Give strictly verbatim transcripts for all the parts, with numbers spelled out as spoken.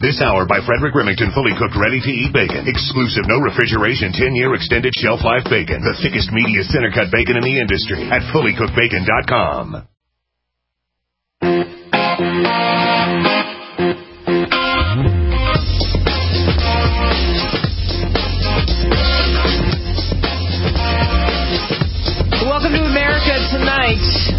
This hour by Frederick Remington, fully cooked, ready-to-eat bacon. Exclusive, no refrigeration, ten-year extended shelf life bacon. The thickest, meatiest, center-cut bacon in the industry at fully cooked bacon dot com. Welcome to America Tonight.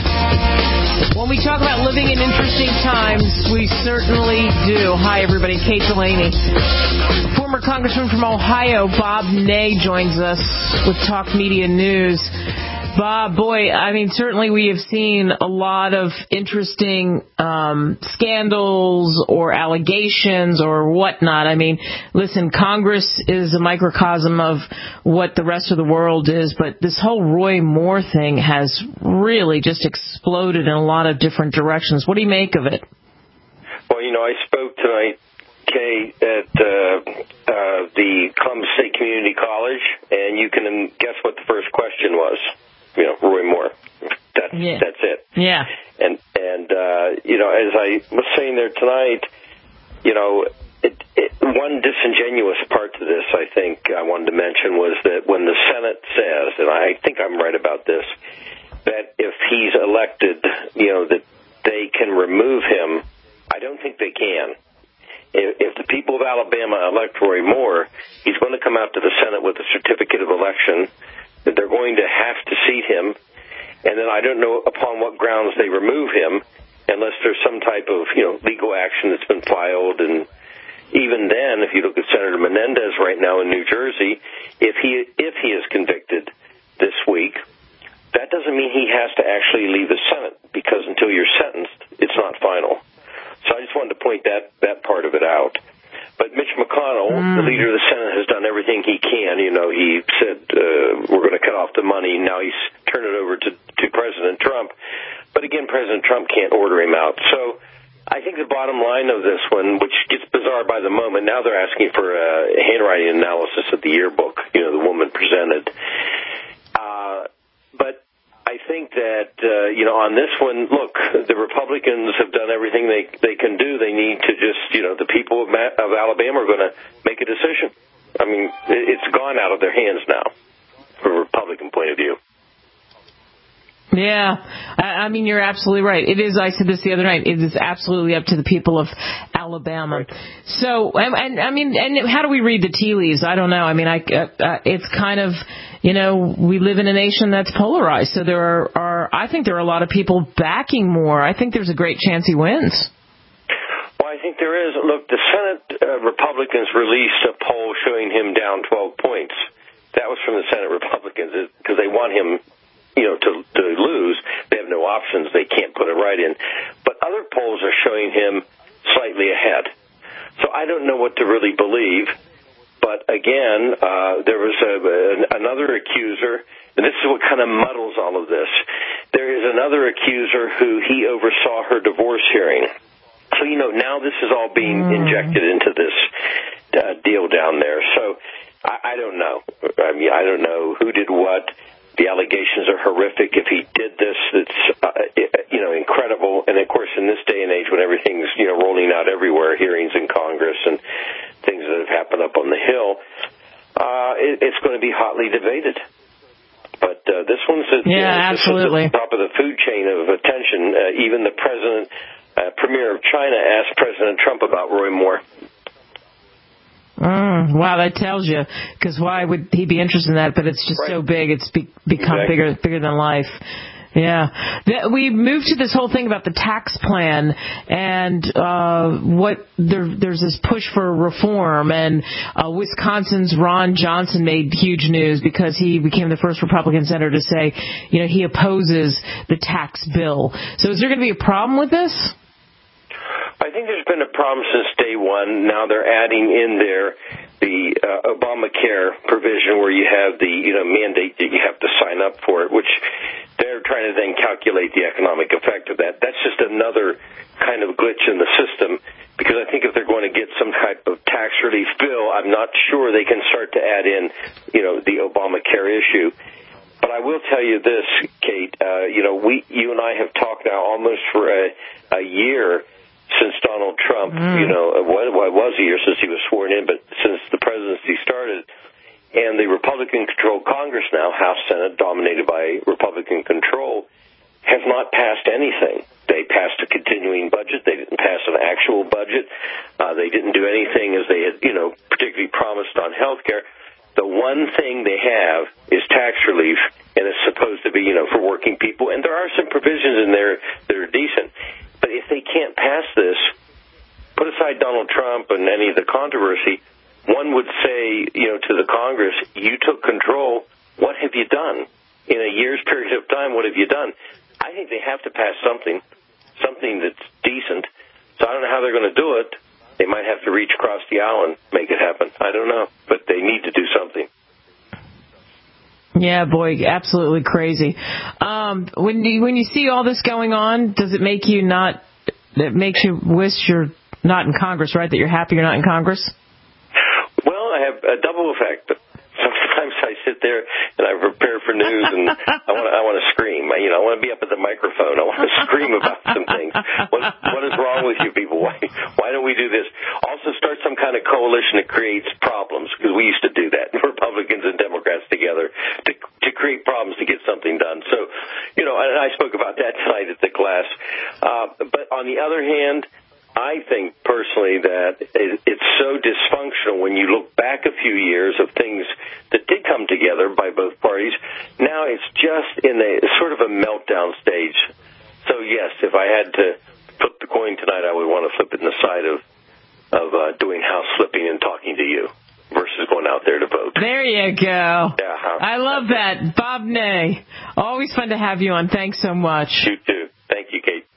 When we talk about living in interesting times, we certainly do. Hi, everybody. Kate Delaney. Former Congressman from Ohio, Bob Ney, joins us with Talk Media News. Bob, boy, I mean, certainly we have seen a lot of interesting um, scandals or allegations or whatnot. I mean, listen, Congress is a microcosm of what the rest of the world is, but this whole Roy Moore thing has really just exploded in a lot of different directions. What do you make of it? Well, you know, I spoke tonight, Kay, at uh, uh, the Columbus State Community College, and you can guess what the first question was. You know, Roy Moore. That's yeah. that's it. Yeah. And and uh, you know, as I was saying there tonight, you know, it, it, one disingenuous part to this, I think, I wanted to mention was that when the Senate says, and I think I'm right about this, that if he's elected, you know, that they can remove him. I don't think they can. If, if the people of Alabama elect Roy Moore, he's going to come out to the Senate with a certificate of election. That they're going to have to seat him, and then I don't know upon what grounds they remove him, unless there's some type of, you know, legal action that's been filed. And even then, if you look at Senator Menendez right now in New Jersey, if he if he is convicted this week, that doesn't mean he has to actually leave the Senate, because until you're sentenced, it's not final. So I just wanted to point that that part of it out. But Mitch McConnell, mm. the leader of the Senate, has done everything he can. You know, he said, uh, we're going to cut off the money. Now he's turned it over to, to President Trump. But again, President Trump can't order him out. So I think the bottom line of this one, which gets bizarre by the moment, now they're asking for a handwriting analysis of the yearbook, you know, the woman presented. Uh, but I think that, uh, you know, on this one, look, the Republicans have done everything they they can do. They need to just, you know, the people of, Ma- of Alabama are going to make a decision. I mean, it's gone out of their hands now, from a Republican point of view. Yeah, I mean, you're absolutely right. It is, I said this the other night, it is absolutely up to the people of Alabama. Right. So, and, and I mean, and how do we read the tea leaves? I don't know. I mean, I, uh, it's kind of, you know, we live in a nation that's polarized. So there are, are, I think there are a lot of people backing Moore. I think there's a great chance he wins. Well, I think there is. Look, the Senate uh, Republicans released a poll showing him down twelve points. That was from the Senate Republicans because they want him, you know, to, to lose. They have no options. They can't put it right in. But other polls are showing him slightly ahead. So I don't know what to really believe. But again, uh, there was a, a, another accuser, and this is what kind of muddles all of this. There is another accuser who he oversaw her divorce hearing. So, you know, now this is all being injected into this uh, deal down there. So I, I don't know. I mean, I don't know who did what. The allegations are horrific. If he did this, it's, uh, you know, incredible. And, of course, in this day and age when everything's, you know, rolling out everywhere, hearings in Congress and things that have happened up on the Hill, uh, it, it's going to be hotly debated. But uh, this one's at, yeah, you know, absolutely. This is at the top of the food chain of attention. Uh, even the president, uh, premier of China asked President Trump about Roy Moore. Mm, wow, that tells you, because why would he be interested in that? But it's just right. so big, it's be, become exactly. bigger bigger than life. Yeah. The, we moved to this whole thing about the tax plan and uh, what there, there's this push for reform. And uh, Wisconsin's Ron Johnson made huge news because he became the first Republican senator to say, you know, he opposes the tax bill. So is there going to be a problem with this? I think there's been a problem since day one. Now they're adding in there the uh, Obamacare provision where you have the, you know, mandate that you have to sign up for it, which they're trying to then calculate the economic effect of that. That's just another kind of glitch in the system because I think if they're going to get some type of tax relief bill, I'm not sure they can start to add in, you know, the Obamacare issue. But I will tell you this, Kate, uh, you know, we, you and I have talked now almost for a, a year since Donald Trump, mm. you know, well, it was a year since he was sworn in, but since the presidency started, and the Republican-controlled Congress now, House, Senate, dominated by Republican control, have not passed anything. They passed a continuing budget. They didn't pass an actual budget. Uh, they didn't do anything as they had, you know, particularly promised on health care. The one thing they have is tax relief, and it's supposed to be, you know, for working people. And there are some provisions in there that are decent. But if they can't pass this, put aside Donald Trump and any of the controversy, one would say, you know, to the Congress, you took control. What have you done? In a year's period of time, what have you done? I think they have to pass something, something that's decent. So I don't know how they're going to do it. They might have to reach across the aisle and make it happen. I don't know, but they need to do something. Yeah, boy, absolutely crazy. Um, when you, when you see all this going on, does it make you not, it makes you wish you're not in Congress, right? That you're happy you're not in Congress? Well, I have a double effect. Sometimes I sit there and I prepare for news and I want to, I want to scream. You know, I want to be up at the microphone. I want to scream about some things. What, what is wrong with you people? Why, why don't we do this? Also start some kind of coalition that creates problems, because we used to do that, Republicans and Democrats together, to, to create problems to get something done. So, you know, and I spoke about that tonight at the class. Uh, but on the other hand, I think personally that it's so dysfunctional when you look back a few years of things that did come together by both parties. Now it's just in a sort of a meltdown stage. So, yes, if I had to flip the coin tonight, I would want to flip it in the side of, of uh, doing house flipping and talking to you versus going out there to vote. There you go. Yeah, huh? I love that. Bob Ney, always fun to have you on. Thanks so much. You too. Thank you, Kate.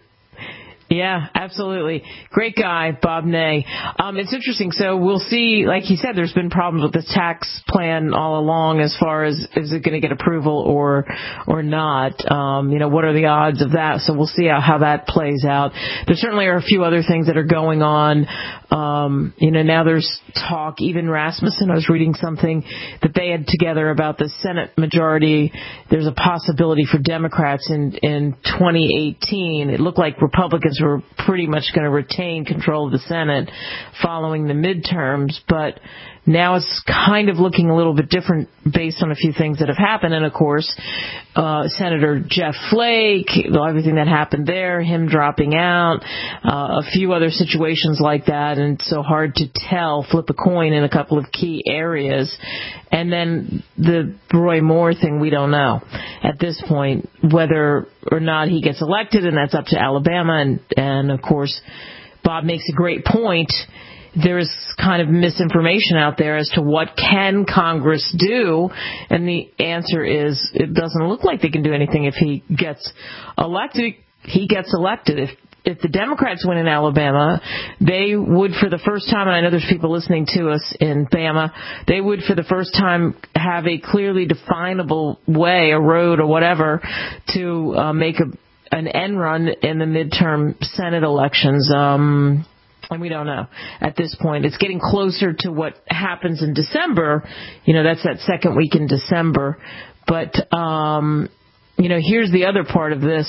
Yeah, absolutely. Great guy, Bob Ney. Um, it's interesting. So we'll see, like he said, there's been problems with the tax plan all along as far as is it going to get approval or or not. Um, you know, what are the odds of that? So we'll see how, how that plays out. There certainly are a few other things that are going on. Um, you know, now there's talk, even Rasmussen, I was reading something that they had together about the Senate majority. There's a possibility for Democrats in, in twenty eighteen. It looked like Republicans were pretty much going to retain control of the Senate following the midterms, but now it's kind of looking a little bit different based on a few things that have happened. And, of course, uh, Senator Jeff Flake, everything that happened there, him dropping out, uh, a few other situations like that, and it's so hard to tell, flip a coin in a couple of key areas. And then the Roy Moore thing, we don't know at this point whether or not he gets elected, and that's up to Alabama. And, and of course, Bob makes a great point. There is kind of misinformation out there as to what can Congress do, and the answer is it doesn't look like they can do anything if he gets elected. He gets elected. If if the Democrats win in Alabama, they would for the first time, and I know there's people listening to us in Bama, they would for the first time have a clearly definable way, a road or whatever, to uh, make a, an end run in the midterm Senate elections. Um And we don't know at this point. It's getting closer to what happens in December. You know, that's that second week in December. But, um, you know, here's the other part of this.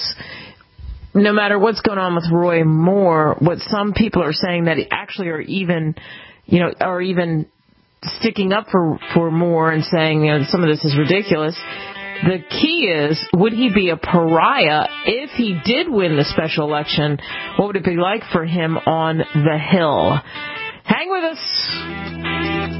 No matter what's going on with Roy Moore, what some people are saying that actually are even, you know, are even sticking up for, for Moore and saying, you know, some of this is ridiculous. The key is, would he be a pariah if he did win the special election? What would it be like for him on the Hill? Hang with us.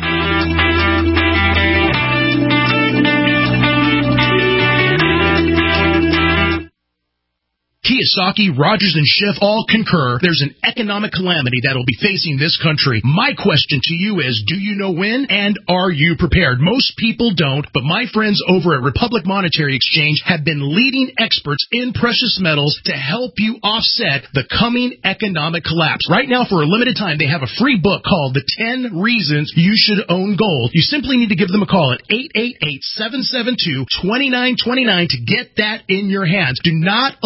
Kiyosaki, Rogers, and Schiff all concur there's an economic calamity that will be facing this country. My question to you is, do you know when, and are you prepared? Most people don't, but my friends over at Republic Monetary Exchange have been leading experts in precious metals to help you offset the coming economic collapse. Right now, for a limited time, they have a free book called The ten Reasons You Should Own Gold. You simply need to give them a call at eight eight eight, seven seven two, two nine two nine to get that in your hands. Do not allow the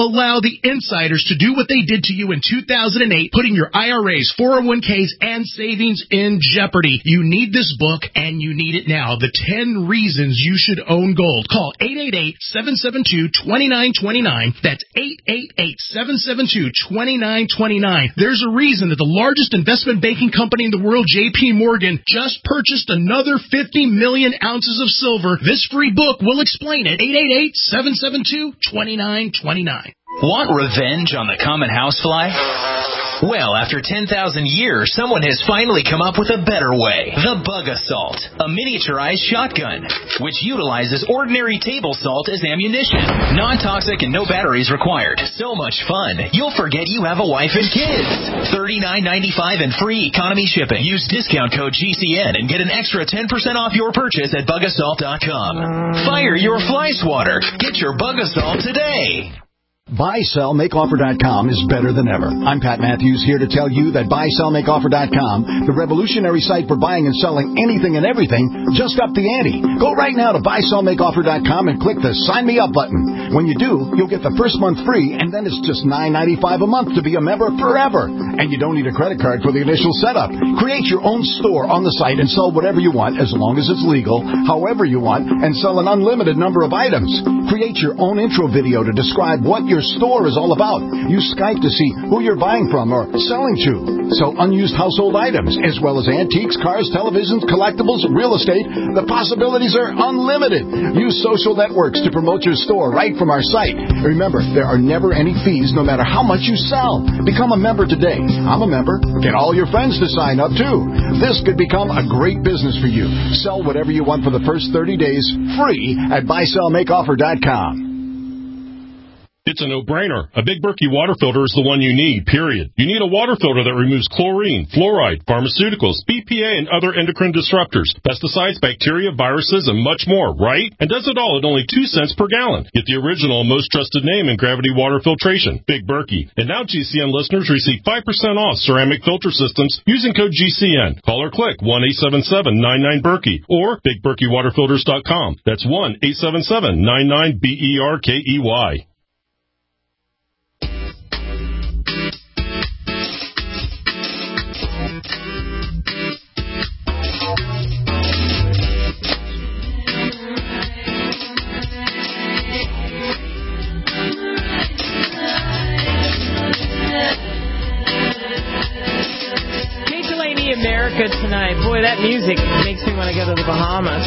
the insiders to do what they did to you in two thousand eight, putting your I R As, four oh one k's, and savings in jeopardy. You need this book, and you need it now. The ten Reasons You Should Own Gold. Call eight eight eight, seven seven two, two nine two nine. That's eight eight eight, seven seven two, two nine two nine. There's a reason that the largest investment banking company in the world, J P Morgan, just purchased another fifty million ounces of silver. This free book will explain it. eight eight eight, seven seven two, two nine two nine. Want revenge on the common housefly? Well, after ten thousand years, someone has finally come up with a better way. The Bug Assault, a miniaturized shotgun, which utilizes ordinary table salt as ammunition. Non-toxic and no batteries required. So much fun, you'll forget you have a wife and kids. thirty-nine ninety-five and free economy shipping. Use discount code G C N and get an extra ten percent off your purchase at bug assault dot com. Fire your fly swatter. Get your Bug Assault today. buy sell make offer dot com is better than ever. I'm Pat Matthews, here to tell you that buy sell make offer dot com, the revolutionary site for buying and selling anything and everything, just upped the ante. Go right now to buy sell make offer dot com and click the Sign Me Up button. When you do, you'll get the first month free, and then it's just nine ninety-five a month to be a member forever. And you don't need a credit card for the initial setup. Create your own store on the site and sell whatever you want, as long as it's legal, however you want, and sell an unlimited number of items. Create your own intro video to describe what your store is all about. Use Skype to see who you're buying from or selling to. Sell unused household items, as well as antiques, cars, televisions, collectibles, real estate. The possibilities are unlimited. Use social networks to promote your store right from our site. Remember, there are never any fees, no matter how much you sell. Become a member today. I'm a member. Get all your friends to sign up, too. This could become a great business for you. Sell whatever you want for the first thirty days, free at buy sell make offer dot com. It's a no-brainer. A Big Berkey water filter is the one you need, period. You need a water filter that removes chlorine, fluoride, pharmaceuticals, B P A, and other endocrine disruptors, pesticides, bacteria, viruses, and much more, right? And does it all at only two cents per gallon. Get the original and most trusted name in gravity water filtration, Big Berkey. And now G C N listeners receive five percent off ceramic filter systems using code G C N. Call or click one eight seven seven nine nine Berkey or big berkey water filters dot com. That's one eight seven seven nine nine B E R K E Y. America tonight. Boy, that music makes me want to go to the Bahamas.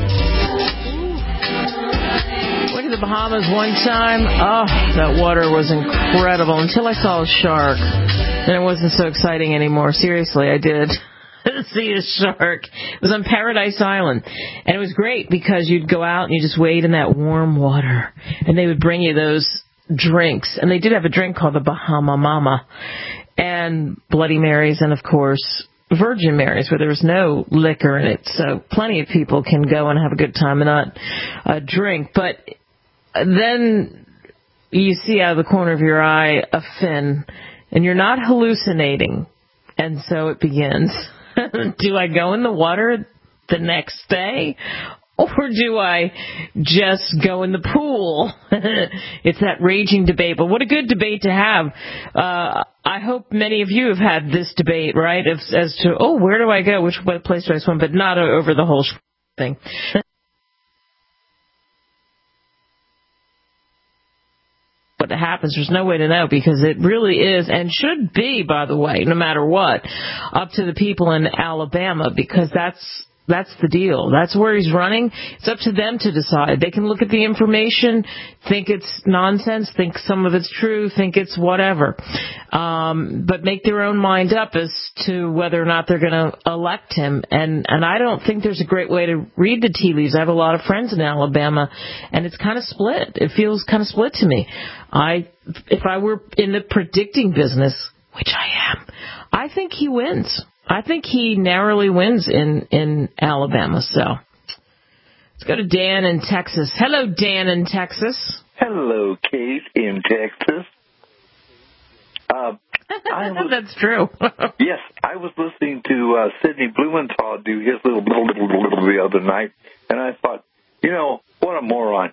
Went to the Bahamas one time. Oh, that water was incredible until I saw a shark. Then it wasn't so exciting anymore. Seriously, I did see a shark. It was on Paradise Island. And it was great because you'd go out and you just wade in that warm water. And they would bring you those drinks. And they did have a drink called the Bahama Mama. And Bloody Marys and, of course, Virgin Marys, where there was no liquor in it, so plenty of people can go and have a good time and not uh, drink. But then you see out of the corner of your eye a fin, and you're not hallucinating, and so it begins. Do I go in the water the next day? Or do I just go in the pool? It's that raging debate. But what a good debate to have. Uh, I hope many of you have had this debate, right, as, as to, oh, where do I go? Which place do I swim? But not over the whole thing. What happens, there's no way to know, because it really is, and should be, by the way, no matter what, up to the people in Alabama, because that's That's the deal. That's where he's running. It's up to them to decide. They can look at the information, think it's nonsense, think some of it's true, think it's whatever, um, but make their own mind up as to whether or not they're going to elect him. And, and I don't think there's a great way to read the tea leaves. I have a lot of friends in Alabama, and it's kind of split. It feels kind of split to me. I, if I were in the predicting business, which I am, I think he wins. I think he narrowly wins in, in Alabama. So let's go to Dan in Texas. Hello, Dan in Texas. Hello, Kate in Texas. Uh, I was, That's true. Yes, I was listening to uh, Sidney Blumenthal do his little blah, blah, blah, blah, the other night, and I thought, you know, what a moron. Here's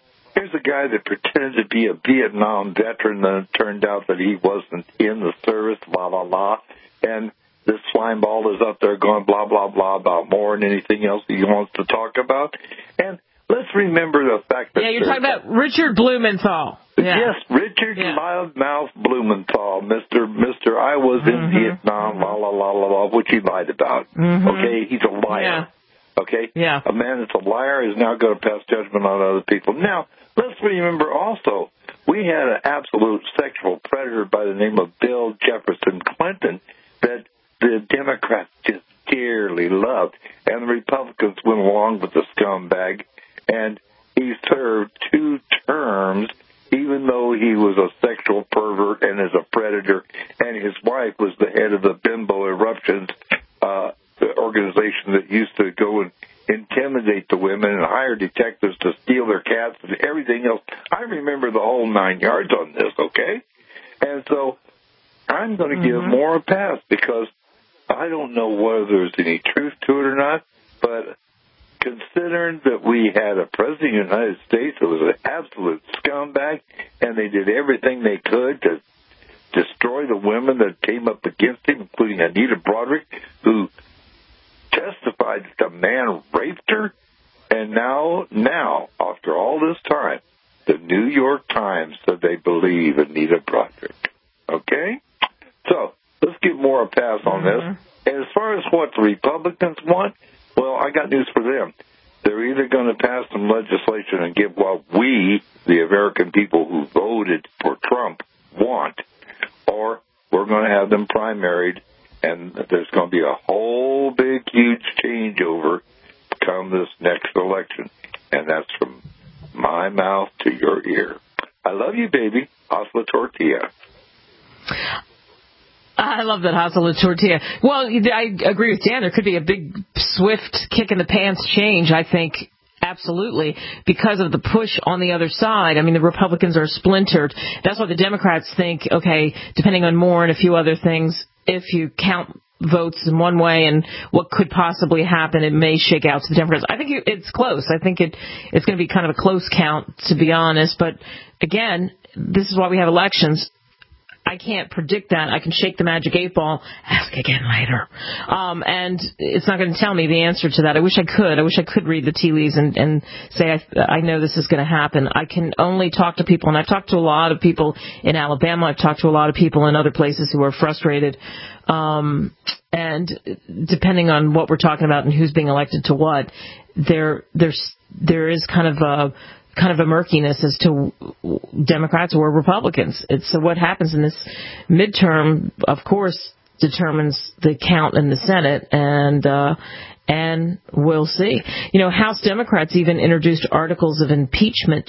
here's a guy that pretended to be a Vietnam veteran, and it turned out that he wasn't in the service, blah, blah, blah. And this slime ball is up there going blah, blah, blah about more than anything else he wants to talk about. And let's remember the fact that... Yeah, you're talking about Richard Blumenthal. Yeah. Yes, Richard yeah. Loudmouth Blumenthal, Mister Mister I was in mm-hmm. Vietnam, la, la, la, la, la, which he lied about. Mm-hmm. Okay, he's a liar. Yeah. Okay? Yeah. A man that's a liar is now going to pass judgment on other people. Now, let's remember also, we had an absolute sexual predator by the name of Bill Jefferson Clinton that the Democrats just dearly loved. And the Republicans went along with the scumbag, and he served two terms, even though he was a sexual pervert and is a predator, and his wife was the head of the Bimbo Eruptions uh, the organization that used to go and intimidate the women and hire detectives to steal their cats and everything else. I remember the whole nine yards on this, okay? And so I'm going to mm-hmm. give more a pass because I don't know whether there's any truth to it or not, but considering that we had a president of the United States who was an absolute scumbag and they did everything they could to destroy the women that came up against him, including Anita Broderick, who testified that the man raped her, and now, now, after all this time, the New York Times said they believe Anita Broderick. Okay? So, let's give more a pass on mm-hmm. this. And as far as what the Republicans want, well, I got news for them. They're either going to pass some legislation and give what we, the American people who voted for Trump, want, or we're going to have them primaried, and there's going to be a whole big, huge changeover come this next election. And that's from my mouth to your ear. I love you, baby. Hasta la tortilla. I love that, hasta la tortilla. Well, I agree with Dan. There could be a big, swift, kick-in-the-pants change, I think, absolutely, because of the push on the other side. I mean, the Republicans are splintered. That's why the Democrats think, okay, depending on Moore and a few other things, if you count votes in one way and what could possibly happen, it may shake out to the Democrats. I think it's close. I think it it's going to be kind of a close count, to be honest. But, again, this is why we have elections. I can't predict that. I can shake the magic eight ball, ask again later. Um, and it's not going to tell me the answer to that. I wish I could. I wish I could read the tea leaves and, and say, I, I know this is going to happen. I can only talk to people, and I've talked to a lot of people in Alabama. I've talked to a lot of people in other places who are frustrated. Um, and depending on what we're talking about and who's being elected to what, there, there's, there is kind of a, kind of a murkiness as to Democrats or Republicans. It's so what happens in this midterm, of course, determines the count in the Senate, and uh, and we'll see. You know, House Democrats even introduced articles of impeachment.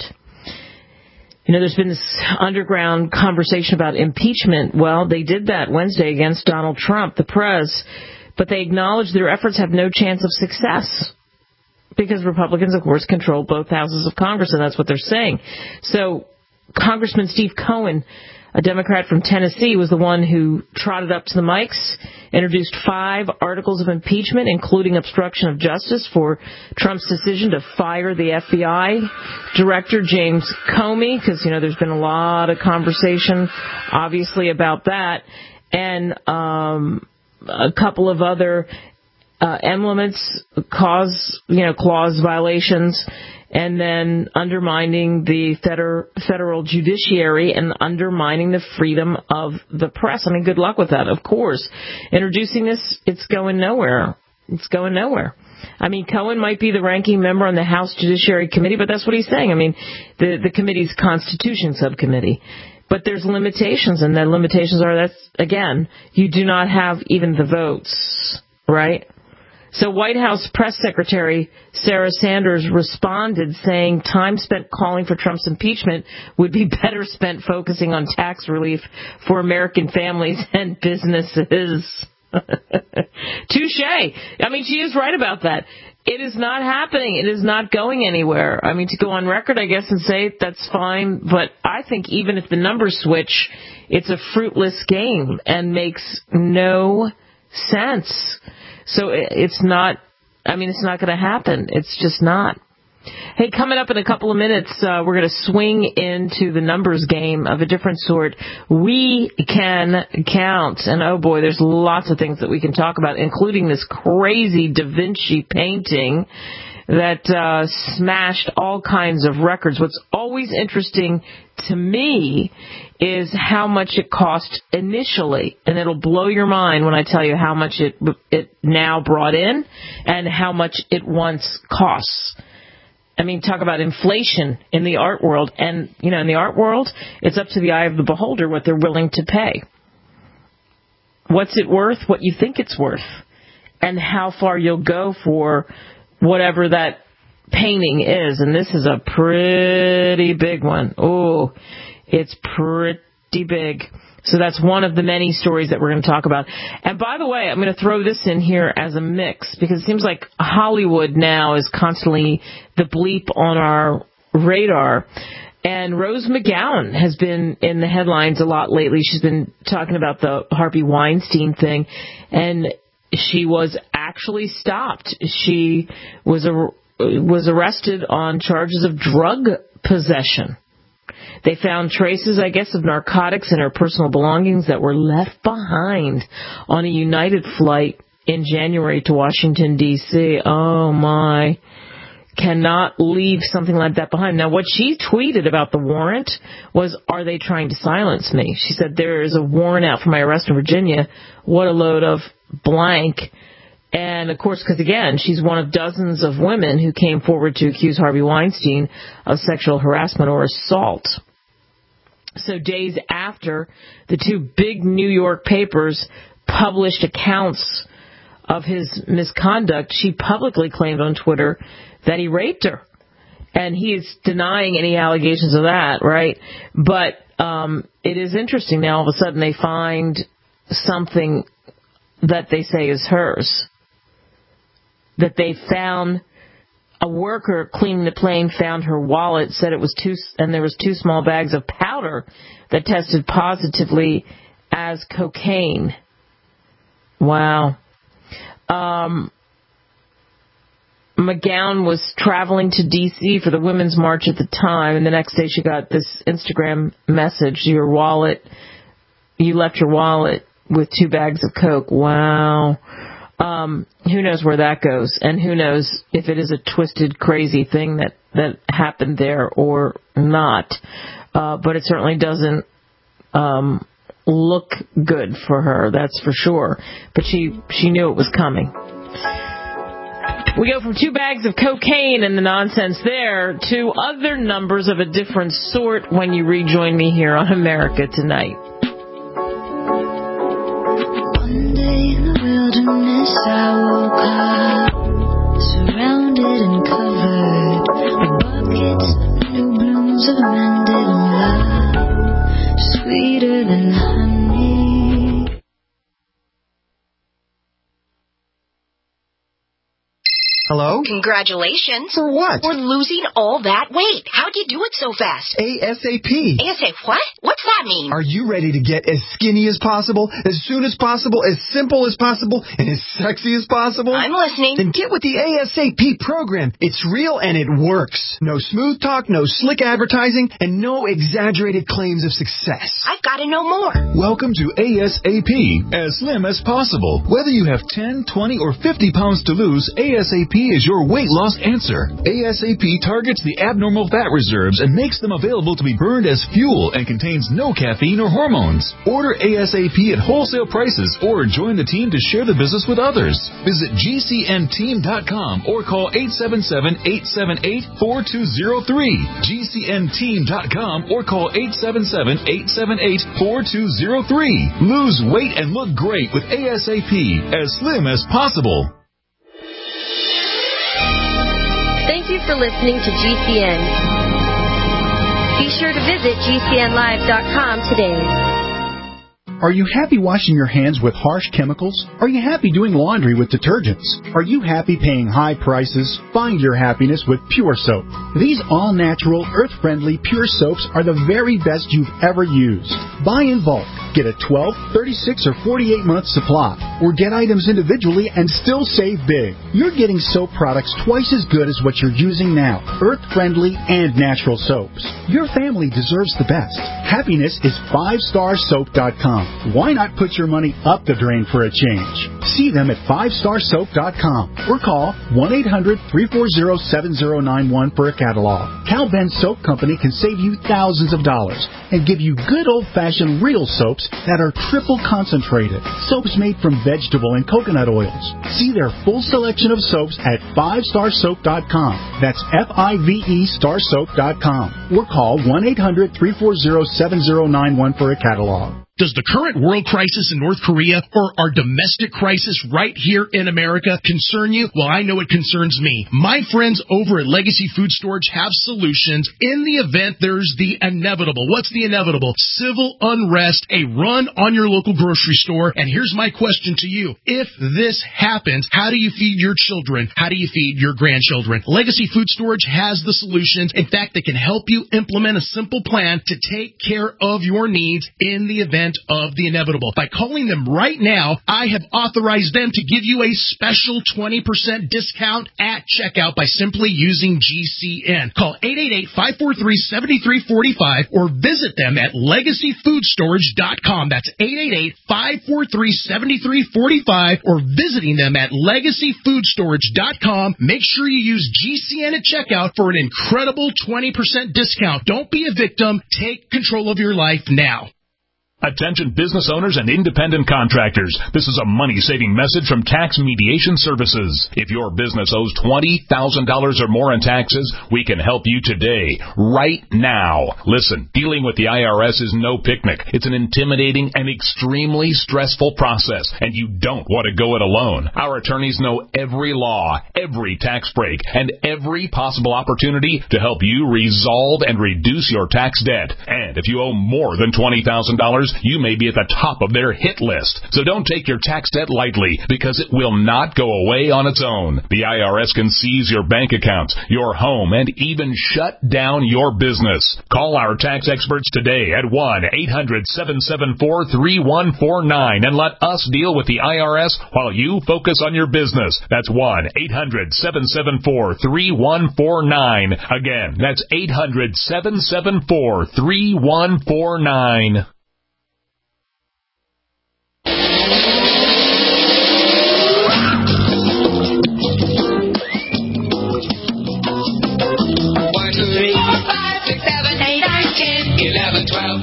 You know, there's been this underground conversation about impeachment. Well, they did that Wednesday against Donald Trump, the press, but they acknowledged their efforts have no chance of success, because Republicans, of course, control both houses of Congress, and that's what they're saying. So Congressman Steve Cohen, a Democrat from Tennessee, was the one who trotted up to the mics, introduced five articles of impeachment, including obstruction of justice for Trump's decision to fire the F B I Director James Comey, because, you know, there's been a lot of conversation, obviously, about that, and um, a couple of other Uh, emoluments, cause, you know, clause violations, and then undermining the feder- federal judiciary and undermining the freedom of the press. I mean, good luck with that, of course. Introducing this, it's going nowhere. It's going nowhere. I mean, Cohen might be the ranking member on the House Judiciary Committee, but that's what he's saying. I mean, the, the committee's Constitution Subcommittee. But there's limitations, and the limitations are, that's, again, you do not have even the votes, right? So White House Press Secretary Sarah Sanders responded saying time spent calling for Trump's impeachment would be better spent focusing on tax relief for American families and businesses. Touche. I mean, she is right about that. It is not happening. It is not going anywhere. I mean, to go on record, I guess, and say that's fine, but I think even if the numbers switch, it's a fruitless game and makes no sense. So it's not, I mean, it's not going to happen. It's just not. Hey, coming up in a couple of minutes, uh, we're going to swing into the numbers game of a different sort. We can count. And, oh, boy, there's lots of things that we can talk about, including this crazy Da Vinci painting that uh, smashed all kinds of records. What's always interesting to me is how much it cost initially, and it'll blow your mind when I tell you how much it it now brought in and how much it once costs. I mean, talk about inflation in the art world. And, you know, in the art world, it's up to the eye of the beholder what they're willing to pay. What's it worth? What you think it's worth. And how far you'll go for whatever that painting is. And this is a pretty big one. Oh, it's pretty big. So that's one of the many stories that we're going to talk about. And by the way, I'm going to throw this in here as a mix because it seems like Hollywood now is constantly the bleep on our radar. And Rose McGowan has been in the headlines a lot lately. She's been talking about the Harvey Weinstein thing. And she was actually stopped. She was a, was arrested on charges of drug possession. They found traces, I guess, of narcotics in her personal belongings that were left behind on a United flight in January to Washington, D C Oh, my. Cannot leave something like that behind. Now, what she tweeted about the warrant was, are they trying to silence me? She said, there is a warrant out for my arrest in Virginia. What a load of blank. And, of course, because, again, she's one of dozens of women who came forward to accuse Harvey Weinstein of sexual harassment or assault. So days after, the two big New York papers published accounts of his misconduct, she publicly claimed on Twitter that he raped her. And he is denying any allegations of that, right? But um, it is interesting now, all of a sudden, they find something that they say is hers. That they found a worker cleaning the plane found her wallet, said it was two, and there was two small bags of powder that tested positively as cocaine. Wow. Um, McGowan was traveling to D C for the Women's March at the time, and the next day she got this Instagram message, your wallet, you left your wallet with two bags of coke. Wow. Um, who knows where that goes, and who knows if it is a twisted, crazy thing that, that happened there or not. Uh, but it certainly doesn't um, look good for her, that's for sure. But she, she knew it was coming. We go from two bags of cocaine and the nonsense there to other numbers of a different sort when you rejoin me here on America Tonight. One day in the wilderness I woke up, surrounded and covered with buckets of new blooms of mandala, sweeter than honey. Hello? Congratulations. For what? For losing all that weight. How'd you do it so fast? ASAP. ASAP what? What's that mean? Are you ready to get as skinny as possible, as soon as possible, as simple as possible, and as sexy as possible? I'm listening. Then get with the ASAP program. It's real and it works. No smooth talk, no slick advertising, and no exaggerated claims of success. I've got to know more. Welcome to ASAP, as slim as possible. Whether you have ten, twenty, or fifty pounds to lose, ASAP is your weight loss answer. ASAP targets the abnormal fat reserves and makes them available to be burned as fuel and contains no caffeine or hormones. Order ASAP at wholesale prices or join the team to share the business with others. Visit G C N team dot com or call eight seven seven, eight seven eight, four two zero three. G C N team dot com or call eight seven seven, eight seven eight, four two zero three. Lose weight and look great with ASAP, as slim as possible. Thank you for listening to G C N. Be sure to visit G C N live dot com today. Are you happy washing your hands with harsh chemicals? Are you happy doing laundry with detergents? Are you happy paying high prices? Find your happiness with Pure Soap. These all-natural, earth-friendly Pure Soaps are the very best you've ever used. Buy in bulk. Get a twelve, thirty-six, or forty-eight month supply. Or get items individually and still save big. You're getting soap products twice as good as what you're using now. Earth-friendly and natural soaps. Your family deserves the best. Happiness is five star soap dot com. Why not put your money up the drain for a change? See them at five star soap dot com or call one eight hundred, three four zero, seven zero nine one for a catalog. Cal Ben Soap Company can save you thousands of dollars and give you good old-fashioned real soaps that are triple concentrated. Soaps made from vegetable and coconut oils. See their full selection of soaps at five star soap dot com. That's F I V E star soap dot com. Or call one eight hundred, three four zero, seven zero nine one for a catalog. Does the current world crisis in North Korea or our domestic crisis right here in America concern you? Well, I know it concerns me. My friends over at Legacy Food Storage have solutions in the event there's the inevitable. What's the inevitable? Civil unrest, a run on your local grocery store. And here's my question to you. If this happens, how do you feed your children? How do you feed your grandchildren? Legacy Food Storage has the solutions. In fact, they can help you implement a simple plan to take care of your needs in the event of the inevitable. By calling them right now, I have authorized them to give you a special twenty percent discount at checkout by simply using G C N. Call eight eight eight, five four three, seven three four five or visit them at legacy food storage dot com. That's eight eight eight, five four three, seven three four five or visiting them at legacy food storage dot com. Make sure you use G C N at checkout for an incredible twenty percent discount. Don't be a victim. Take control of your life now. Attention business owners and independent contractors. This is a money-saving message from Tax Mediation Services. If your business owes twenty thousand dollars or more in taxes, we can help you today, right now. Listen, dealing with the I R S is no picnic. It's an intimidating and extremely stressful process, and you don't want to go it alone. Our attorneys know every law, every tax break, and every possible opportunity to help you resolve and reduce your tax debt. And if you owe more than twenty thousand dollars, you may be at the top of their hit list. So don't take your tax debt lightly, because it will not go away on its own. The I R S can seize your bank accounts, your home, and even shut down your business. Call our tax experts today at one eight hundred, seven seven four, three one four nine and let us deal with the I R S while you focus on your business. That's one eight hundred, seven seven four, three one four nine. Again, that's eight hundred, seven seven four, three one four nine. eleven, twelve.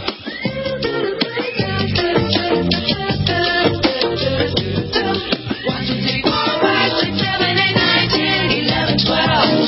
one, two, three, four, five, six, seven, eight, nine, ten, eleven, twelve.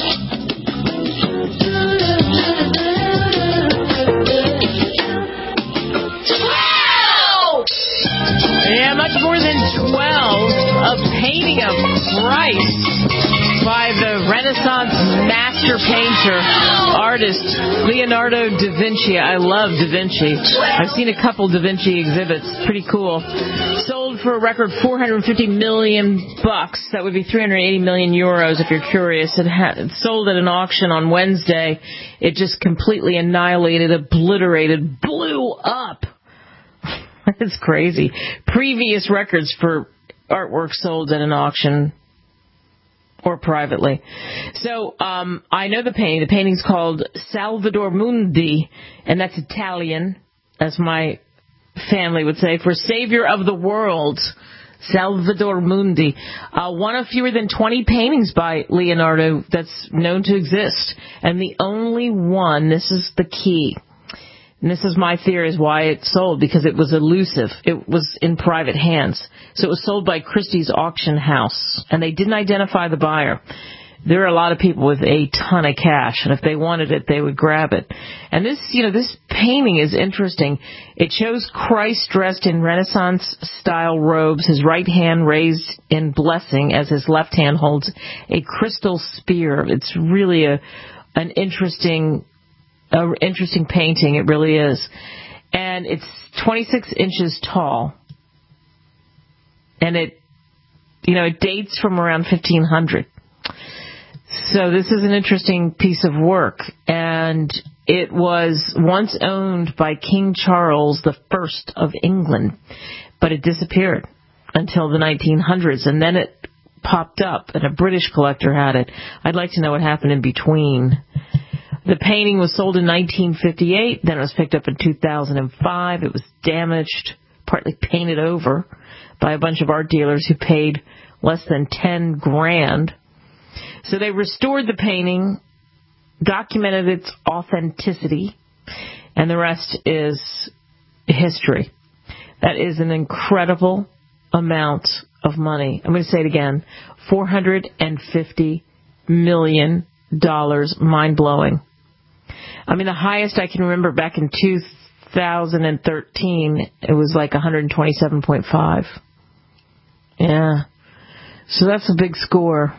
twelve! Yeah, much more than twelve. A painting of Christ by the Renaissance master painter, artist Leonardo da Vinci. I love Da Vinci. I've seen a couple Da Vinci exhibits. Pretty cool. Sold for a record four hundred fifty million bucks. That would be three hundred eighty million euros if you're curious. It, ha- it sold at an auction on Wednesday. It just completely annihilated, obliterated, blew up. It's crazy. Previous records for artwork sold at an auction or privately. So um, I know the painting. The painting's called Salvator Mundi, and that's Italian, as my family would say, for Savior of the World. Salvator Mundi. Uh, one of fewer than twenty paintings by Leonardo that's known to exist. And the only one, this is the key, and this is my theory is why it sold, because it was elusive. It was in private hands. So it was sold by Christie's auction house, and they didn't identify the buyer. There are a lot of people with a ton of cash, and if they wanted it, they would grab it. And this, you know, this painting is interesting. It shows Christ dressed in Renaissance-style robes, his right hand raised in blessing as his left hand holds a crystal spear. It's really a an interesting... A interesting painting, it really is. And it's twenty-six inches tall. And it, you know, it dates from around fifteen hundred. So this is an interesting piece of work. And it was once owned by King Charles the First of England, but it disappeared until the nineteen hundreds, and then it popped up, and a British collector had it. I'd like to know what happened in between. The painting was sold in nineteen fifty-eight, then it was picked up in two thousand five. It was damaged, partly painted over, by a bunch of art dealers who paid less than ten grand. So they restored the painting, documented its authenticity, and the rest is history. That is an incredible amount of money. I'm going to say it again. four hundred fifty million dollars. Mind-blowing. I mean, the highest I can remember back in two thousand thirteen, it was like one hundred twenty-seven point five. Yeah. So that's a big score.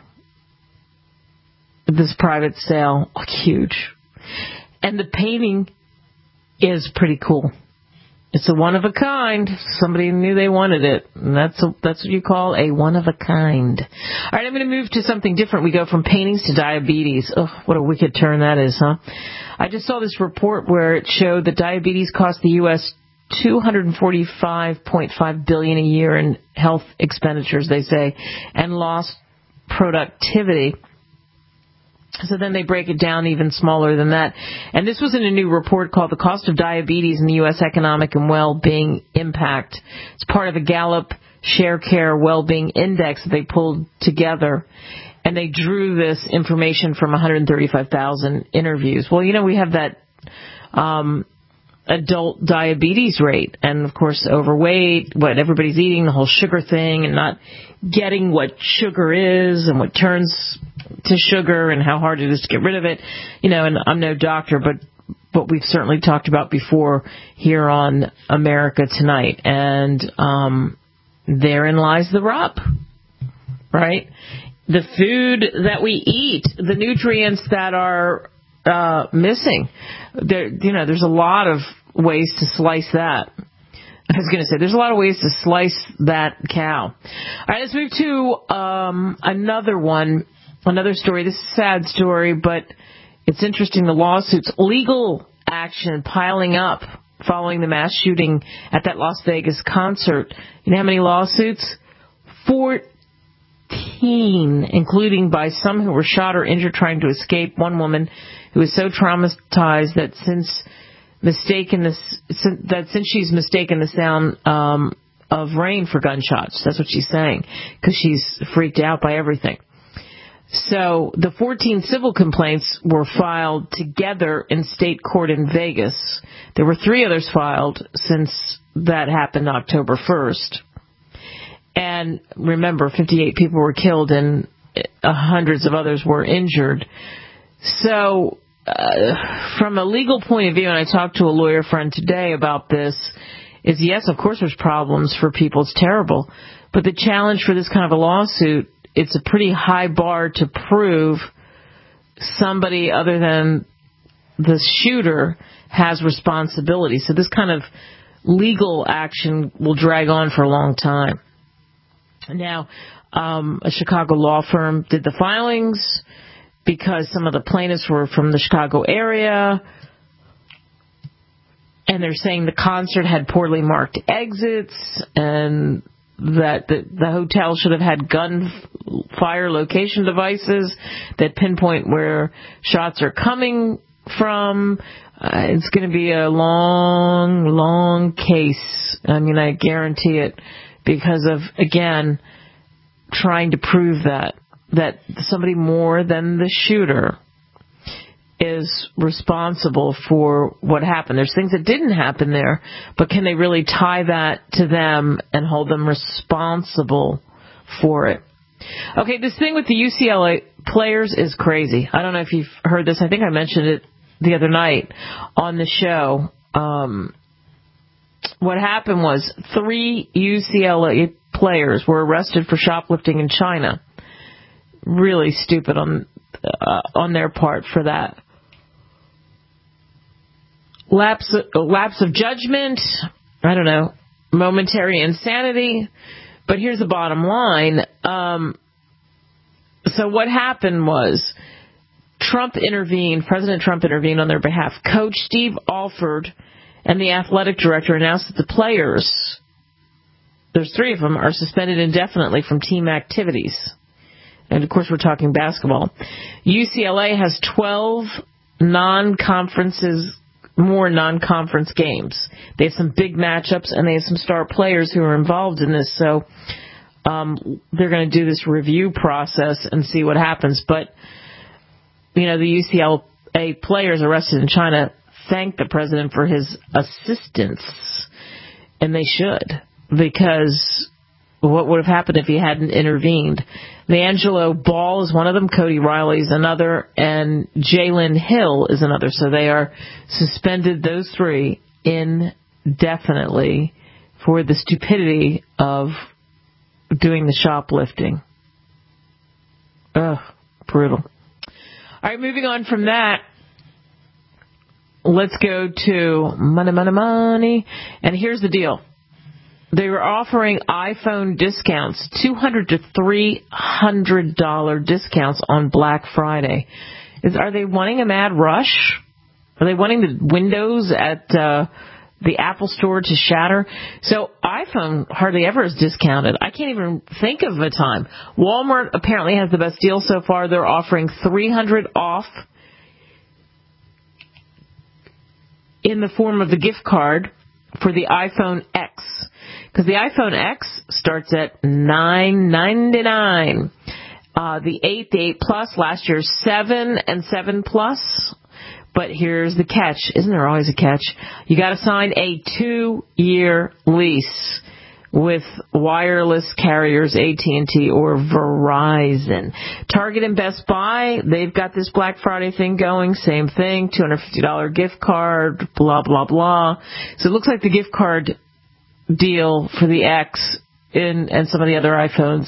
This private sale, huge. And the painting is pretty cool. It's a one of a kind. Somebody knew they wanted it. And that's a, that's what you call a one of a kind. All right, I'm going to move to something different. We go from paintings to diabetes. Oh, what a wicked turn that is, huh? I just saw this report where it showed that diabetes cost the U S two hundred forty-five point five billion dollars a year in health expenditures, they say, and lost productivity. So then they break it down even smaller than that. And this was in a new report called The Cost of Diabetes in the U S. Economic and Well-Being Impact. It's part of a Gallup Share Care Well-Being Index that they pulled together. And they drew this information from one hundred thirty-five thousand interviews. Well, you know, we have that um, adult diabetes rate. And, of course, overweight, what everybody's eating, the whole sugar thing, and not getting what sugar is and what turns to sugar and how hard it is to get rid of it. You know, and I'm no doctor, but what we've certainly talked about before here on America Tonight. And um, therein lies the rub, right? The food that we eat, the nutrients that are uh, missing. There, you know, there's a lot of ways to slice that. I was going to say, there's a lot of ways to slice that cow. All right, let's move to um, another one, another story. This is a sad story, but it's interesting. The lawsuits, legal action piling up following the mass shooting at that Las Vegas concert. You know how many lawsuits? fourteen, including by some who were shot or injured trying to escape. One woman who was so traumatized that since mistaken this that since she's mistaken the sound um, of rain for gunshots. That's what she's saying, because she's freaked out by everything. So the fourteen civil complaints were filed together in state court in Vegas. There were three others filed since that happened October first. And remember, fifty-eight people were killed and uh, hundreds of others were injured. So uh, from a legal point of view, and I talked to a lawyer friend today about this, is yes, of course there's problems for people. It's terrible. But the challenge for this kind of a lawsuit, it's a pretty high bar to prove somebody other than the shooter has responsibility. So this kind of legal action will drag on for a long time. Now, um, a Chicago law firm did the filings because some of the plaintiffs were from the Chicago area, and they're saying the concert had poorly marked exits and that the, the hotel should have had gunfire location devices that pinpoint where shots are coming from. Uh, it's going to be a long, long case. I mean, I guarantee it, because of, again, trying to prove that, that somebody more than the shooter is responsible for what happened. There's things that didn't happen there, but can they really tie that to them and hold them responsible for it? Okay, this thing with the U C L A players is crazy. I don't know if you've heard this. I think I mentioned it the other night on the show. Um, what happened was three U C L A players were arrested for shoplifting in China. Really stupid on uh, on their part for that. Lapse, lapse of judgment. I don't know, momentary insanity. But here's the bottom line. Um, so what happened was Trump intervened, President Trump intervened on their behalf. Coach Steve Alford and the athletic director announced that the players, there's three of them, are suspended indefinitely from team activities. And, of course, we're talking basketball. U C L A has twelve non-conferences, more non-conference games. They have some big matchups, and they have some star players who are involved in this. So um, they're going to do this review process and see what happens. But, you know, the U C L A players arrested in China thanked the president for his assistance, and they should, because what would have happened if he hadn't intervened? D'Angelo Ball is one of them, Cody Riley is another, and Jalen Hill is another. So they are suspended, those three, indefinitely for the stupidity of doing the shoplifting. Ugh, brutal. All right, moving on from that, let's go to money, money, money. And here's the deal. They were offering iPhone discounts, two hundred dollars to three hundred dollars discounts on Black Friday. Is, are they wanting a mad rush? Are they wanting the windows at uh, the Apple Store to shatter? So iPhone hardly ever is discounted. I can't even think of a time. Walmart apparently has the best deal so far. They're offering three hundred dollars off in the form of the gift card for the iPhone X. Because the iPhone X starts at nine ninety-nine. Uh, the eight, the eight Plus, last year's seven and seven Plus. But here's the catch. Isn't there always a catch? You got to sign a two-year lease with wireless carriers, A T and T or Verizon. Target and Best Buy, they've got this Black Friday thing going. Same thing, two hundred fifty dollars gift card, blah, blah, blah. So it looks like the gift card deal for the X in, and some of the other iPhones,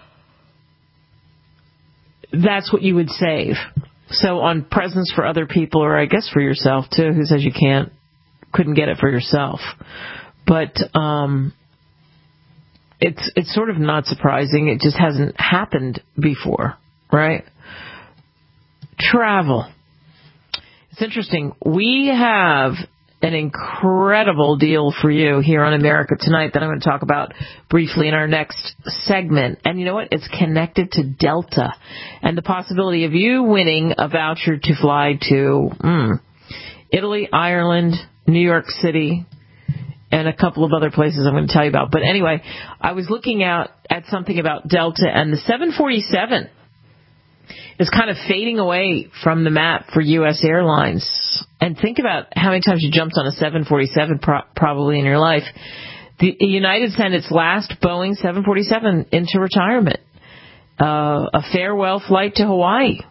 that's what you would save. So on presents for other people, or I guess for yourself too, who says you can't, couldn't get it for yourself. But um, it's it's sort of not surprising. It just hasn't happened before, right? Travel. It's interesting. We have an incredible deal for you here on America Tonight that I'm going to talk about briefly in our next segment. And you know what? It's connected to Delta and the possibility of you winning a voucher to fly to mm, Italy, Ireland, New York City, and a couple of other places I'm going to tell you about. But anyway, I was looking out at something about Delta, and the seven forty-seven is kind of fading away from the map for U S airlines. And think about how many times you jumped on a seven forty-seven pro- probably in your life. The United sent its last Boeing seven forty-seven into retirement. Uh, a farewell flight to Hawaii.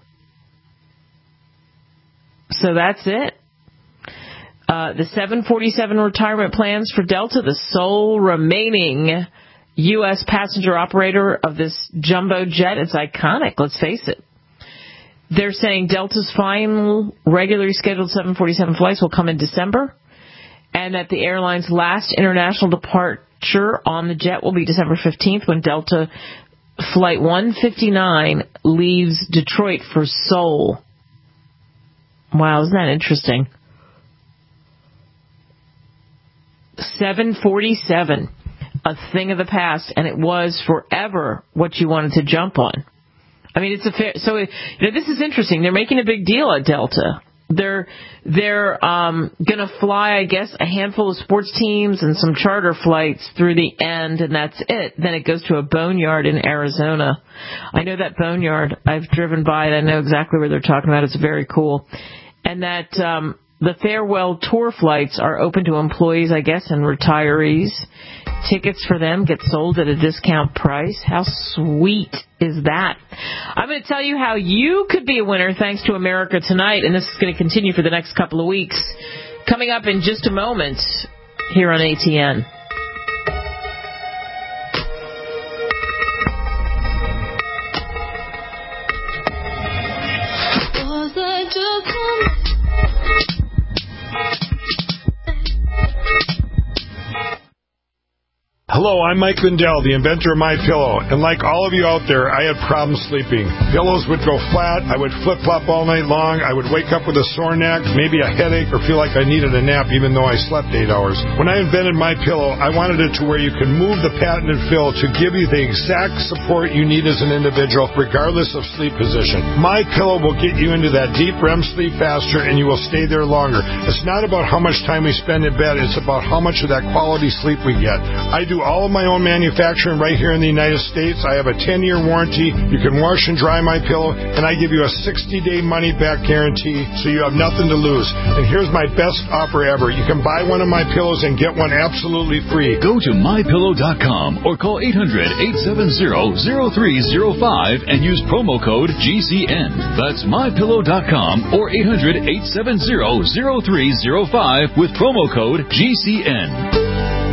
So that's it. Uh, the seven forty-seven retirement plans for Delta, the sole remaining U S passenger operator of this jumbo jet. It's iconic, let's face it. They're saying Delta's final regularly scheduled seven forty-seven flights will come in December, and that the airline's last international departure on the jet will be December fifteenth, when Delta Flight one fifty-nine leaves Detroit for Seoul. Wow, isn't that interesting? seven forty-seven, a thing of the past, and it was forever what you wanted to jump on. I mean, it's a fair, so, you know, this is interesting. They're making a big deal at Delta. They're, they're, um, gonna fly, I guess, a handful of sports teams and some charter flights through the end, and that's it. Then it goes to a boneyard in Arizona. I know that boneyard. I've driven by it. I know exactly where they're talking about. It's very cool. And that, um, the farewell tour flights are open to employees, I guess, and retirees. Tickets for them get sold at a discount price. How sweet is that? I'm going to tell you how you could be a winner thanks to America Tonight, and this is going to continue for the next couple of weeks. Coming up in just a moment here on A T N. Was I just Hello, I'm Mike Lindell, the inventor of MyPillow, and like all of you out there, I had problems sleeping. Pillows would go flat, I would flip-flop all night long, I would wake up with a sore neck, maybe a headache, or feel like I needed a nap even though I slept eight hours. When I invented MyPillow, I wanted it to where you can move the patented fill to give you the exact support you need as an individual, regardless of sleep position. MyPillow will get you into that deep R E M sleep faster, and you will stay there longer. It's not about how much time we spend in bed, it's about how much of that quality sleep we get. I do all of my own manufacturing right here in the United States. I have a ten-year warranty. You can wash and dry my pillow, and I give you a sixty-day money-back guarantee, so you have nothing to lose. And here's my best offer ever. You can buy one of my pillows and get one absolutely free. Go to my pillow dot com or call eight hundred, eight seven zero, zero three zero five and use promo code G C N. That's my pillow dot com or eight hundred, eight seven zero, zero three zero five with promo code G C N.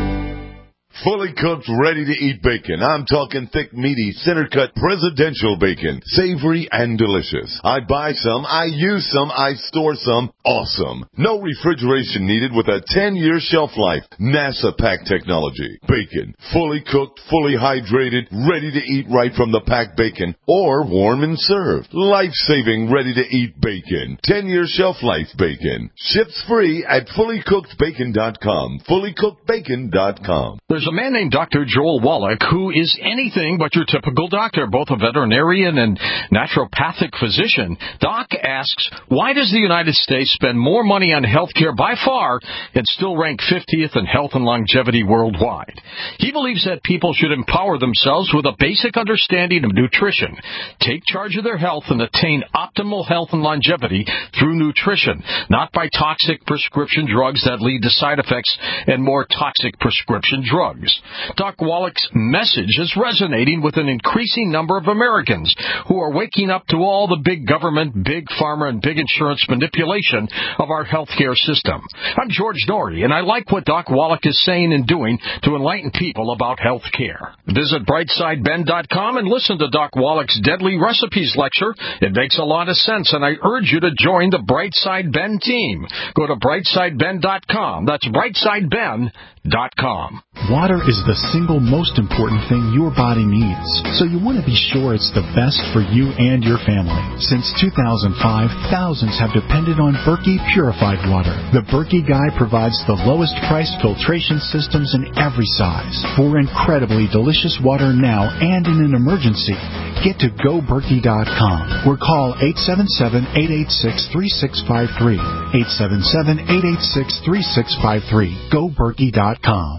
Fully cooked, ready-to-eat bacon. I'm talking thick, meaty, center-cut presidential bacon. Savory and delicious. I buy some, I use some, I store some. Awesome. No refrigeration needed with a ten-year shelf life. NASA pack technology. Bacon. Fully cooked, fully hydrated, ready to eat right from the packed bacon or warm and served. Life-saving, ready-to-eat bacon. ten-year shelf life bacon. Ships free at fully cooked bacon dot com. fully cooked bacon dot com. There's a man named Doctor Joel Wallach who is anything but your typical doctor, both a veterinarian and naturopathic physician. Doc asks, why does the United States spend more money on health care by far and still rank fiftieth in health and longevity worldwide? He believes that people should empower themselves with a basic understanding of nutrition, take charge of their health, and attain optimal health and longevity through nutrition, not by toxic prescription drugs that lead to side effects and more toxic prescription drugs. Doc Wallach's message is resonating with an increasing number of Americans who are waking up to all the big government, big pharma, and big insurance manipulation of our healthcare system. I'm George Norrie, and I like what Doc Wallach is saying and doing to enlighten people about health care. Visit brightside ben dot com and listen to Doc Wallach's Deadly Recipes lecture. It makes a lot of sense, and I urge you to join the Brightside Ben team. Go to brightside ben dot com. That's brightside ben dot com. Water is the single most important thing your body needs, so you want to be sure it's the best for you and your family. Since two thousand five, thousands have depended on Berkey purified water. The Berkey Guy provides the lowest priced filtration systems in every size for incredibly delicious water now and in an emergency. Get to go berkey dot com or call eight seven seven, eight eight six, three six five three. eight seven seven, eight eight six, three six five three. go berkey dot com.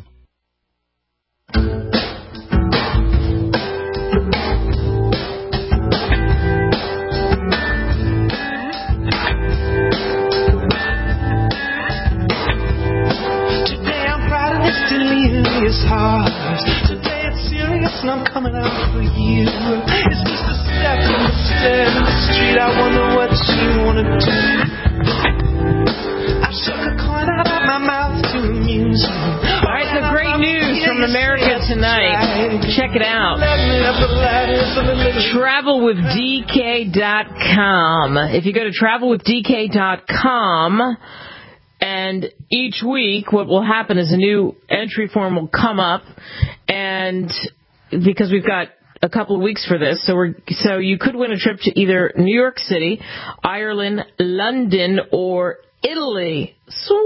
Today it's serious and I'm coming out for you. It's just a step in the step in the street. I wonder what you wanna do. I shook a coin out of my mouth to amuse you. All right, so great news from America Tonight. Check it out. travel with d k dot com. If you go to travel with d k dot com, and each week what will happen is a new entry form will come up, and because we've got a couple of weeks for this, so we're so you could win a trip to either New York City, Ireland, London, or Italy. Sweet!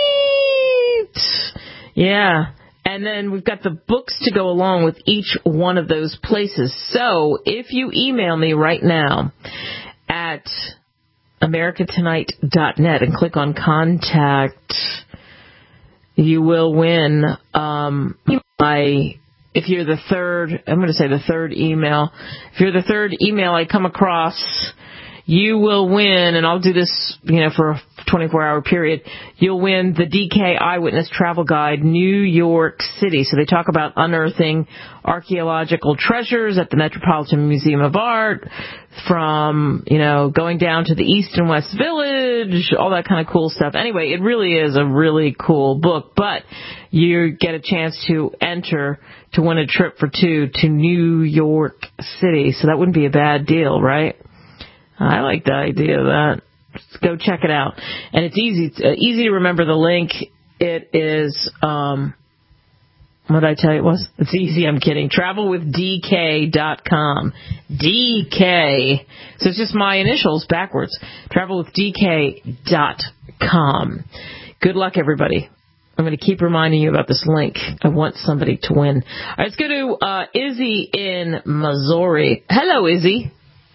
Yeah. And then we've got the books to go along with each one of those places. So if you email me right now at america tonight dot net and click on contact, you will win um, my, if you're the third, I'm going to say the third email. If you're the third email I come across, you will win, and I'll do this, you know, for a twenty-four hour period. You'll win the D K Eyewitness Travel Guide, New York City. So they talk about unearthing archaeological treasures at the Metropolitan Museum of Art, from, you know, going down to the East and West Village, all that kind of cool stuff. Anyway, it really is a really cool book, but you get a chance to enter to win a trip for two to New York City. So that wouldn't be a bad deal, right? I like the idea of that. Just go check it out. And it's easy, it's easy to remember the link. It is, um, What did I tell you it was? It's easy, I'm kidding. travel with d k dot com. D K. So it's just my initials backwards. travel with d k dot com. Good luck, everybody. I'm going to keep reminding you about this link. I want somebody to win. All right, let's go to uh, Izzy in Missouri. Hello, Izzy.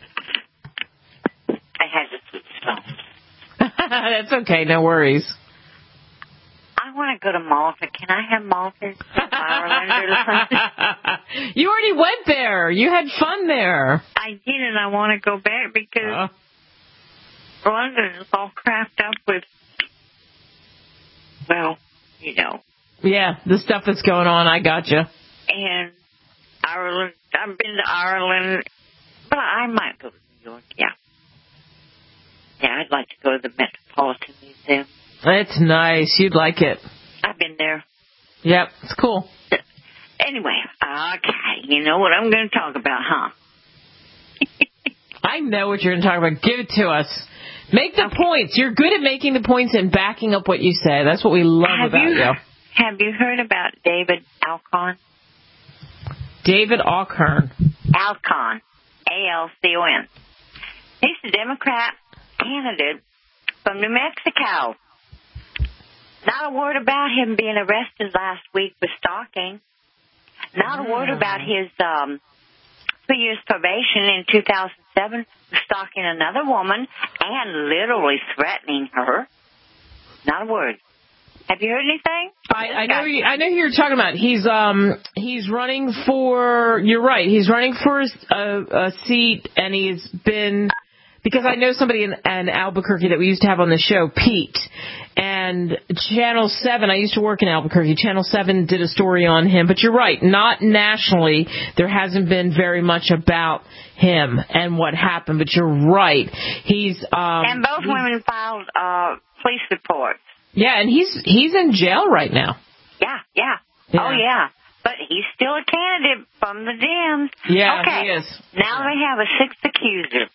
I had to switch phones. That's okay. No worries. I want to go to Malta. Can I have Malta? Ireland or something? You already went there. You had fun there. I did, and I want to go back because uh. London is all crapped up with, well, you know. Yeah, the stuff that's going on. I gotcha. And Ireland. I've been to Ireland, but I might go to New York. Yeah. Yeah, I'd like to go to the Metropolitan Museum. It's nice. You'd like it. I've been there. Yep, it's cool. Anyway, okay, you know what I'm going to talk about, huh? I know what you're going to talk about. Give it to us. Make the okay. points. You're good at making the points and backing up what you say. That's what we love have about you. you. Have you heard about David Alcorn? David Alcorn. Alcorn. A L C O N. He's a Democrat candidate from New Mexico. Not a word about him being arrested last week for stalking. Not a word about his um, three years probation in two thousand seven for stalking another woman and literally threatening her. Not a word. Have you heard anything? I, I know. You, I know who you're talking about. He's um he's running for. You're right. He's running for a, a seat, and he's been. Because I know somebody in, in Albuquerque that we used to have on the show, Pete, and Channel seven, I used to work in Albuquerque, Channel seven did a story on him, but you're right, not nationally, there hasn't been very much about him and what happened, but you're right, he's... Um, and both women filed uh, police reports. Yeah, and he's he's in jail right now. Yeah, yeah, yeah. Oh, yeah. But he's still a candidate from the Dems. Yeah, okay. he is. Now yeah. they have a sixth accuser.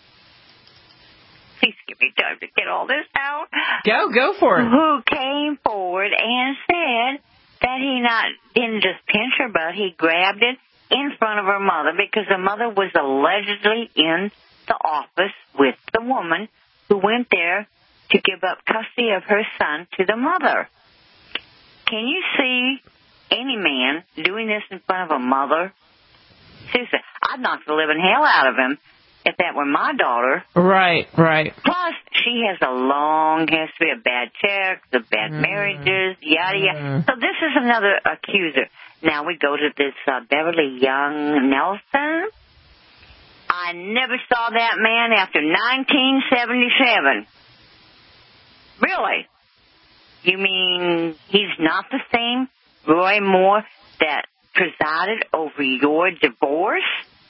Please give me time to get all this out. Go, go for it. Who came forward and said that he not didn't just pinch her butt, he grabbed it in front of her mother because the mother was allegedly in the office with the woman who went there to give up custody of her son to the mother. Can you see any man doing this in front of a mother? Seriously, I'd knock the living hell out of him. If that were my daughter. Right, right. Plus, she has a long history of bad checks, of bad mm. marriages, yada, yada. Mm. So this is another accuser. Now we go to this uh, Beverly Young Nelson. I never saw that man after nineteen seventy-seven. Really? You mean he's not the same Roy Moore that presided over your divorce?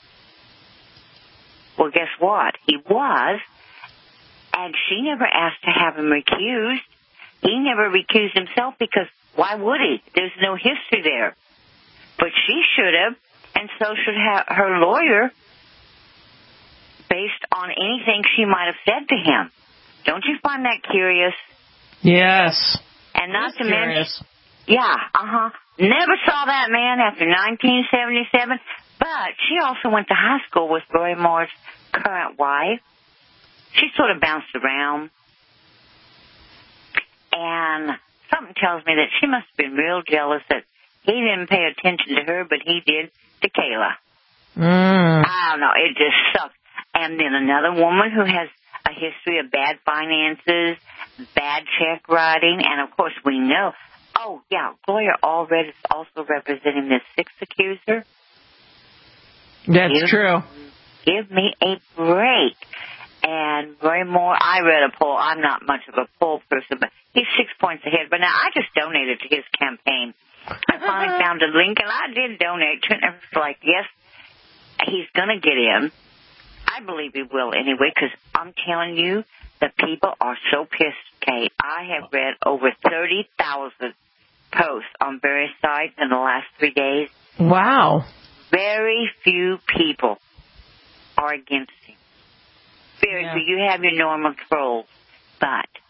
Well, guess what? He was, and she never asked to have him recused. He never recused himself because why would he? There's no history there. But she should have, and so should have her lawyer, based on anything she might have said to him. Don't you find that curious? Yes. And not That's to curious. mention, yeah, uh-huh. Never saw that man after nineteen seventy-seven. But she also went to high school with Roy Moore's current wife. She sort of bounced around. And something tells me that she must have been real jealous that he didn't pay attention to her, but he did to Kayla. Mm. I don't know. It just sucks. And then another woman who has a history of bad finances, bad check writing, and, of course, we know. Oh, yeah, Gloria Allred is also representing this sixth accuser. That's give, true. Give me a break. And Roy Moore, I read a poll. I'm not much of a poll person, but he's six points ahead. But now I just donated to his campaign. I finally found a link, and I did donate to it. And it's like, yes, he's going to get in. I believe he will anyway, because I'm telling you, the people are so pissed, Kate. I have read over thirty thousand posts on various sites in the last three days. Wow. Very few people are against him. Very yeah. few. You have your normal trolls. But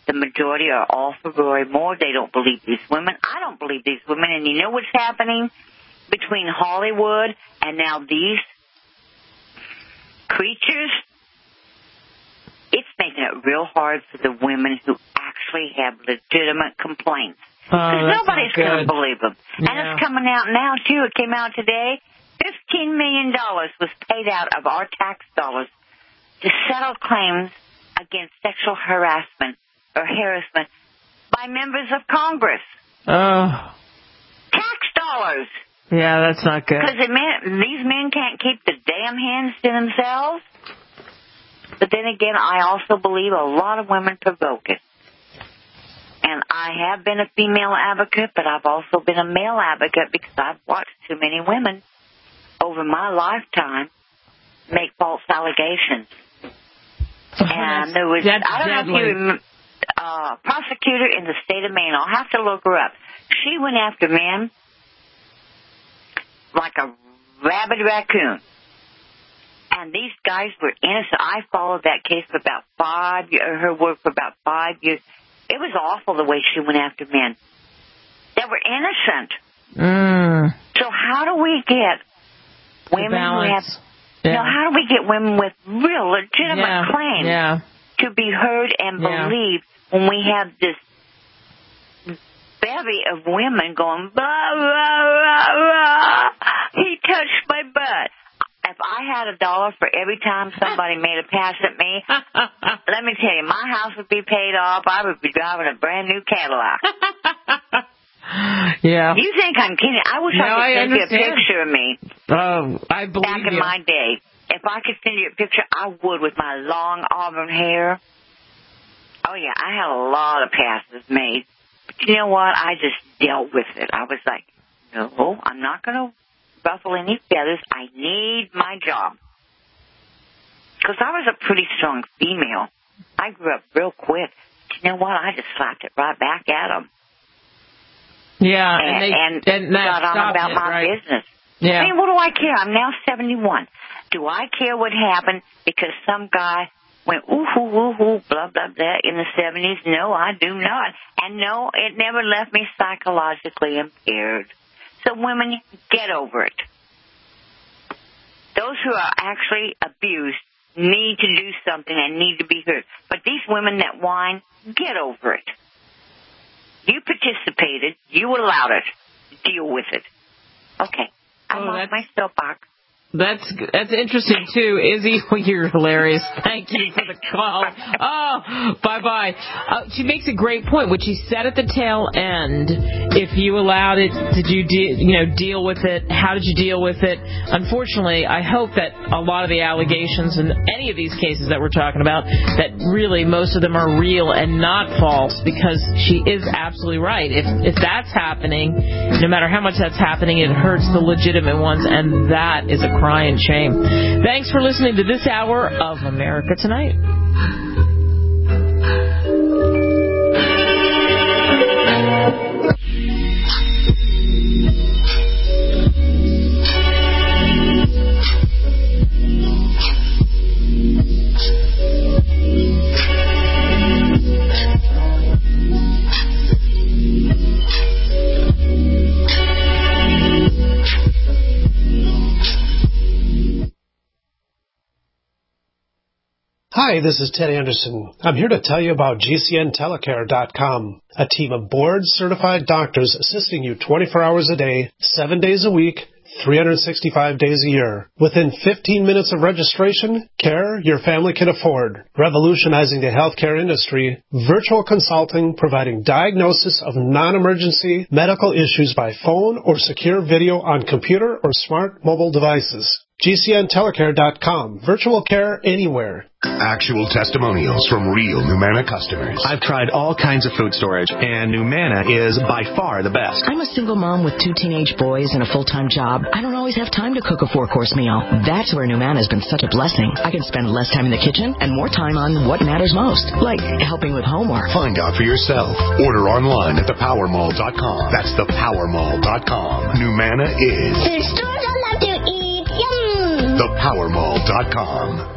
The majority are all for Roy Moore. They don't believe these women. I don't believe these women. And you know what's happening between Hollywood and now these creatures? It's making it real hard for the women who actually have legitimate complaints. Because oh, nobody's going to believe them. Yeah. And it's coming out now, too. It came out today. fifteen million dollars was paid out of our tax dollars to settle claims against sexual harassment or harassment by members of Congress. Oh. Tax dollars. Yeah, that's not good. Because these men can't keep the damn hands to themselves. But then again, I also believe a lot of women provoke it. And I have been a female advocate, but I've also been a male advocate because I've watched too many women over my lifetime make false allegations. Oh, and there was, that's I don't deadly. know if you remember, uh, prosecutor in the state of Maine. I'll have to look her up. She went after men like a rabid raccoon. And these guys were innocent. I followed that case for about five years, her work for about five years. It was awful the way she went after men that were innocent. Mm. So how do we get women who have, yeah. you know, how do we get women with real legitimate yeah. claims yeah. to be heard and yeah. believed when we have this bevy of women going, blah, blah, blah, blah. He touched my butt. If I had a dollar for every time somebody made a pass at me, let me tell you, my house would be paid off. I would be driving a brand new Cadillac. Yeah. You think I'm kidding? I wish no, I could I send understand. you a picture of me. Oh, I believe Back in you. my day. If I could send you a picture, I would with my long auburn hair. Oh, yeah, I had a lot of passes made. But you know what? I just dealt with it. I was like, no, I'm not going to ruffle any feathers. I need my job. Because I was a pretty strong female. I grew up real quick. But you know what? I just slapped it right back at them. Yeah, and, and, they, and, and that got on about it, my right? business. Yeah. I mean, what do I care? I'm now seventy-one. Do I care what happened because some guy went ooh, ooh, ooh, ooh, blah, blah, blah in the seventies? No, I do not. And no, it never left me psychologically impaired. So women, get over it. Those who are actually abused need to do something and need to be heard. But these women that whine, get over it. You participated. You allowed it. Deal with it. Okay. I'm oh, off my soapbox. That's that's interesting, too. Izzy, you're hilarious. Thank you for the call. Oh, bye-bye. Uh, she makes a great point, which she said at the tail end. If you allowed it, did you de- you know deal with it? How did you deal with it? Unfortunately, I hope that a lot of the allegations in any of these cases that we're talking about, that really most of them are real and not false, because she is absolutely right. If if that's happening, no matter how much that's happening, it hurts the legitimate ones, and that is a crying shame. Thanks for listening to this hour of America Tonight. Hi, this is Ted Anderson. I'm here to tell you about G C N telecare dot com, a team of board-certified doctors assisting you twenty-four hours a day, seven days a week, three hundred sixty-five days a year. Within fifteen minutes of registration, care your family can afford. Revolutionizing the healthcare industry, virtual consulting providing diagnosis of non-emergency medical issues by phone or secure video on computer or smart mobile devices. G C N telecare dot com. Virtual care anywhere. Actual testimonials from real Numanna customers. I've tried all kinds of food storage, and Numanna is by far the best. I'm a single mom with two teenage boys and a full-time job. I don't always have time to cook a four-course meal. That's where Numanna has been such a blessing. I can spend less time in the kitchen and more time on what matters most, like helping with homework. Find out for yourself. Order online at the power mall dot com. That's the power mall dot com. Numanna is the stores I love to eat. Yum! the power mall dot com.